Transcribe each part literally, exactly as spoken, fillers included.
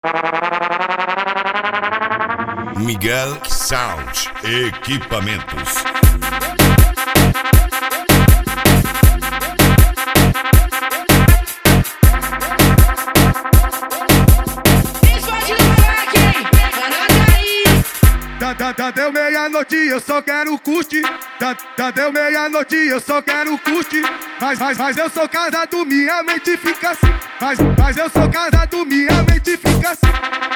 Miguel Sound Equipamentos. Tá, tá, tá, deu meia-noite, eu só quero curtir. Tá, tá, deu meia-noite, eu só quero curtir. Mas, mas, mas eu sou casado, minha mente fica assim. Mas, mas eu sou casado, minha mente fica assim.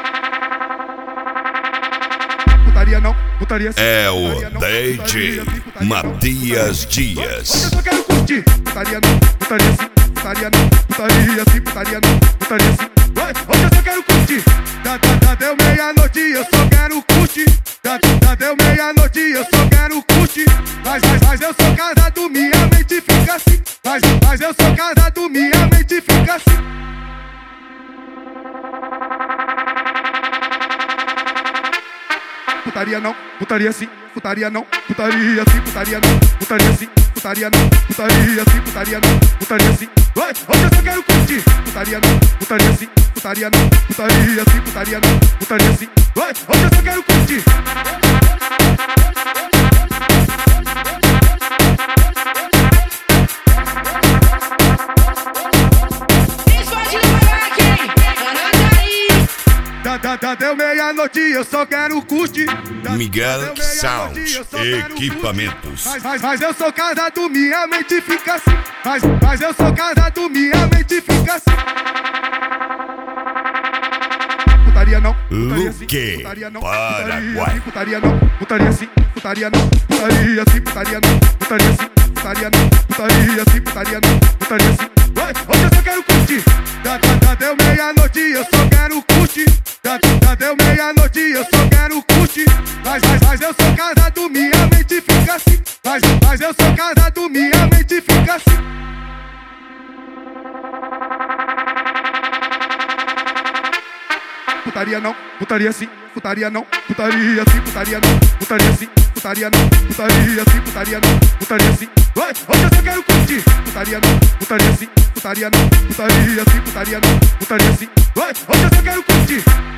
Putaria não, putaria sim. É o putaria não, D J putaria sim, putaria Matias não. Dias. Hoje eu só quero curtir. Putaria não, putaria sim, putaria não, putaria sim, putaria não, putaria sim. Hoje eu só quero curtir. Tá, tá, tá, deu meia-noite, eu só quero curtir. Tá, tá, deu meia-noite, eu só quero curtir. Mas, mas, mas eu sou casado, minha mente fica assim. Mas, mas eu sou casado, minha mente fica assim. Putaria não, putaria sim, putaria não, putaria sim, putaria não, putaria sim, putaria não, putaria sim, putaria não, putaria sim. Hoje eu só quero curtir. Putaria não, putaria sim, putaria não, putaria sim, putaria não, putaria sim. Hoje eu só quero curtir. Tá, tá, tá, deu meia-noite, eu só quero curtir. Tá, Miguel tá, deu meia-noite, Sound eu só quero Equipamentos. curtir. Mas, mas, mas eu sou casado, minha mente fica assim. Mas, mas eu sou casado, minha mente fica assim. Putaria não, putaria sim, Luque, putaria não, Paraguai. putaria não, putaria sim, putaria não, putaria sim, putaria não, putaria sim, putaria não, putaria sim, putaria não, putaria sim. Hoje eu só quero curtir. Tá, tá, tá, deu meia-noite, eu só quero curtir. Tá, tá, deu meia-noite, eu só quero curtir. Mas, mas, mas eu sou casado, minha mente fica assim. Mas, mas eu sou casado, minha mente fica assim. Putaria não, putaria sim, putaria não, putaria sim, putaria não, putaria sim, putaria não, putaria sim, putaria não, putaria sim. Hoje eu só quero curtir. Putaria não, putaria sim, putaria não, putaria sim, putaria não, putaria sim. Hoje eu só quero curtir.